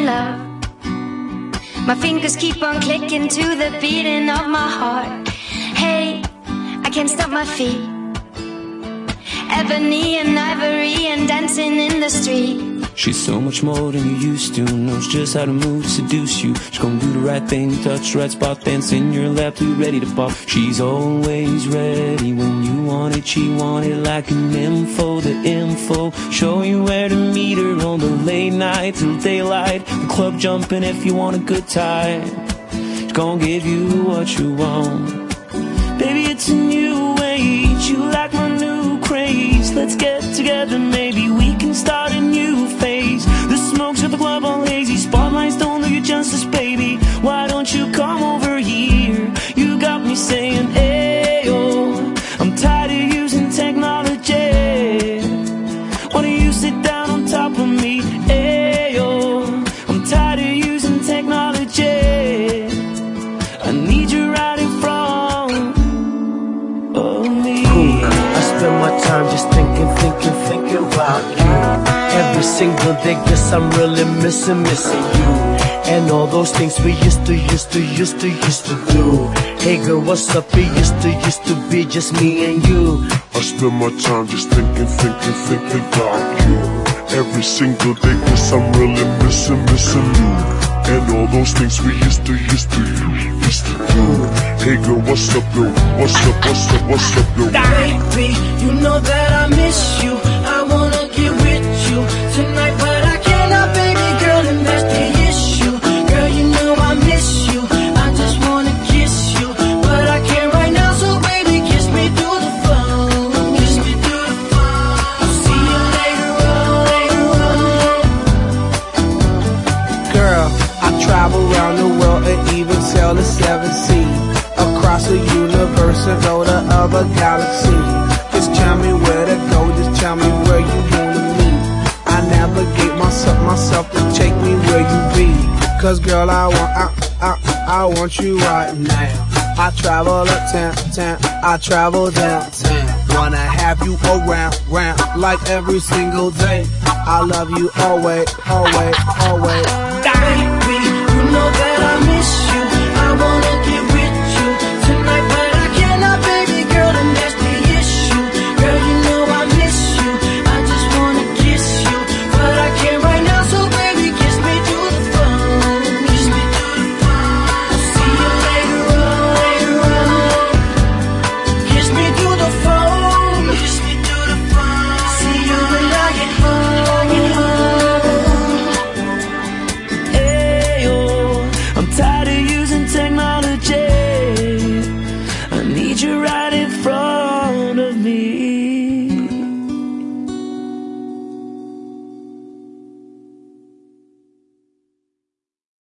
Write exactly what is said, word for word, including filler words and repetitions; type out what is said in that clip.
love. My fingers keep on clicking to the beating of my heart. Hey, I can't stop my feet. Ebony and ivory and dancing in the street. She's so much more than you used to. Knows just how to move, seduce you. She's gonna do the right thing, touch the right spot, dance in your lap till you're ready to pop. She's always ready when you want it. She want it like an info, the info. Show you where to meet her on the late night till daylight. The club jumping if you want a good time. She's gonna give you what you want. Baby, it's a new age. You like my new craze. Let's get together, maybe we can start a new phase. The smoke's got the club all hazy. Spotlights don't do you justice, baby. Why don't you come over here? You got me saying, ayo, I'm tired of using technology. Why don't you sit down on top of me? Ayo, I'm tired of using technology. I need you right in front of me. Cool. I spend my time just thinking, thinking, thinking about you. Every single day, guess I'm really missing, missing you. And all those things we used to, used to, used to, used to do. Hey girl, what's up? It used to, used to be just me and you. I spend my time just thinking, thinking, thinking about you. Every single day, guess I'm really missing, missing you. And all those things we used to, used to, used to do. Hey girl, what's up, yo? What's up, what's up, what's up, yo? Baby, you know that I miss you. I wanna get with you tonight, but I cannot, baby girl, and that's the issue. Girl, you know I miss you. I just wanna kiss you, but I can't right now, so baby, kiss me through the phone. Kiss me through the phone. I'll see you later on, later on. Girl, I travel around the world and even sail the seven seas. Across the universe and go to other galaxies. Just tell me where to go, just tell me where you wanna meet. I navigate myself, myself to take me where you be. Cause girl, I want, I, I, I want you right now. I travel uptown, town, I travel downtown. Wanna have you around, round, like every single day. I love you always, always, always. Baby, you know that I miss you. I wanna get with you tonight, but I cannot, baby girl, and that's the issue. Girl, you know I miss you. I just wanna kiss you, but I can't right now, so baby, kiss me through the phone. Kiss me through the phone. I'll see you later on, later on. Kiss me through the phone. Kiss me through the phone. See you when I get home, get home. Ayo, I'm tired of using technology. I need you right in front of me.